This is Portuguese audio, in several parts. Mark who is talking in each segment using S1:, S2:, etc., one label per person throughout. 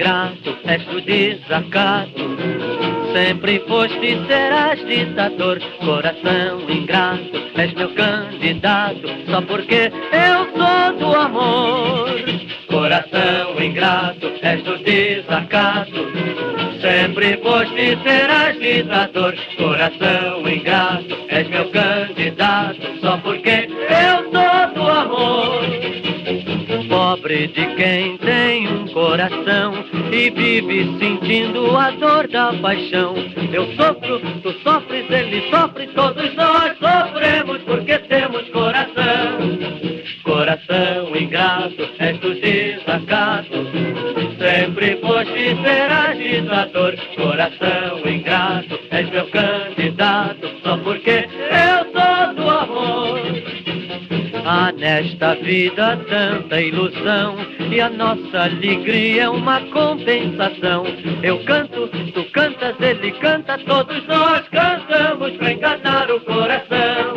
S1: ingrato, és do desacato. Sempre foste e serás ditador. Coração ingrato, és meu candidato, só porque eu sou do amor. Coração ingrato, és do desacato. Sempre foste e serás ditador. Coração ingrato, és meu candidato, só porque eu sou do amor. Pobre de quem tem um coração e vive sentindo a dor da paixão. Eu sofro, tu sofres, ele sofre, todos nós sofremos porque temos coração. Coração ingrato, és do desacato. Sempre foste e serás ditador. Coração ingrato, és meu candidato, só porque eu sou do amor. Há nesta vida tanta ilusão e a nossa alegria é uma compensação. Eu canto, tu cantas, ele canta, todos nós cantamos pra enganar o coração.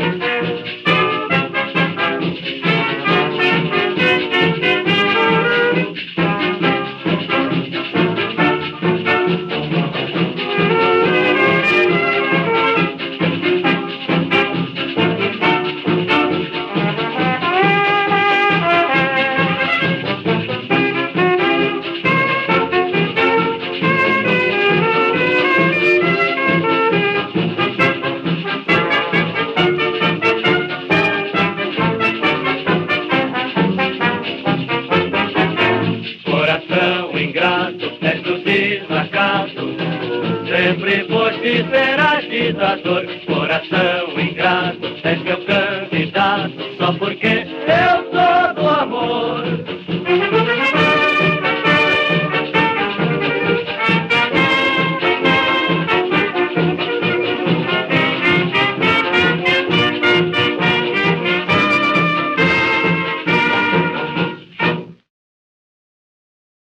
S1: Sempre foste e serás ditador. Coração ingrato,